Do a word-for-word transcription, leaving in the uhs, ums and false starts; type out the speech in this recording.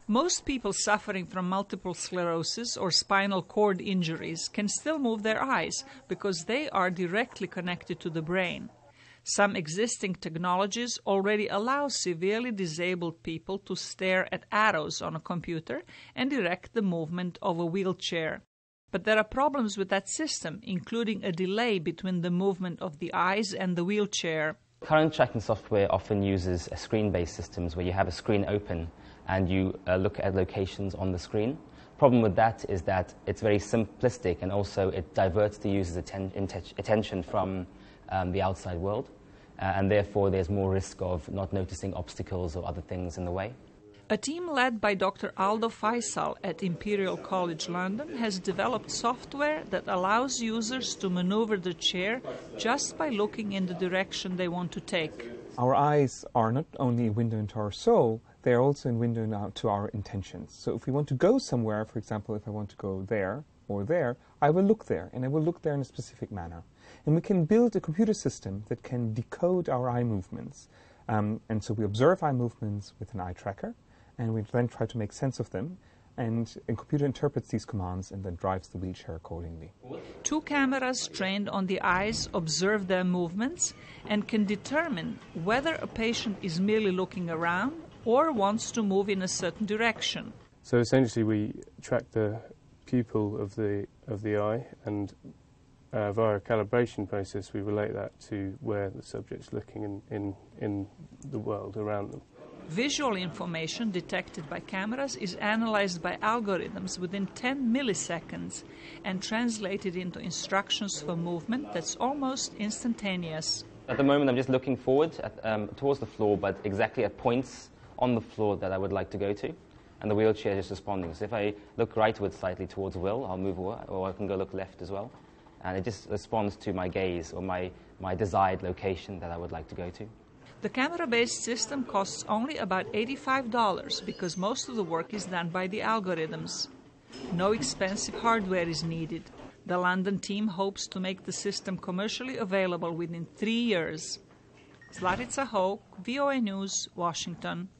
Most people suffering from multiple sclerosis or spinal cord injuries can still move their eyes because they are directly connected to the brain. Some existing technologies already allow severely disabled people to stare at arrows on a computer and direct the movement of a wheelchair. But there are problems with that system, including a delay between the movement of the eyes and the wheelchair. Current tracking software often uses a screen-based systems where you have a screen open and you uh, look at locations on the screen. Problem with that is that it's very simplistic, and also it diverts the user's atten attention from um, the outside world, uh, and therefore there's more risk of not noticing obstacles or other things in the way. A team led by Doctor Aldo Faisal at Imperial College London has developed software that allows users to maneuver the chair just by looking in the direction they want to take. Our eyes are not only a window into our soul, they are also a window to our intentions. So if we want to go somewhere, for example, if I want to go there or there, I will look there, and I will look there in a specific manner. And we can build a computer system that can decode our eye movements. Um, and so we observe eye movements with an eye tracker, and we then try to make sense of them, and a computer interprets these commands and then drives the wheelchair accordingly. Two cameras trained on the eyes observe their movements and can determine whether a patient is merely looking around or wants to move in a certain direction. So essentially we track the pupil of the, of the eye, and uh, via a calibration process we relate that to where the subject's looking in, in, in the world around them. Visual information detected by cameras is analyzed by algorithms within ten milliseconds and translated into instructions for movement that's almost instantaneous. At the moment I'm just looking forward at, um, towards the floor, but exactly at points on the floor that I would like to go to, and the wheelchair is just responding. So if I look rightward slightly towards Will, I'll move away, or I can go look left as well, and it just responds to my gaze or my, my desired location that I would like to go to. The camera-based system costs only about eighty-five dollars because most of the work is done by the algorithms. No expensive hardware is needed. The London team hopes to make the system commercially available within three years. Zlatica Hoke, V O A News, Washington.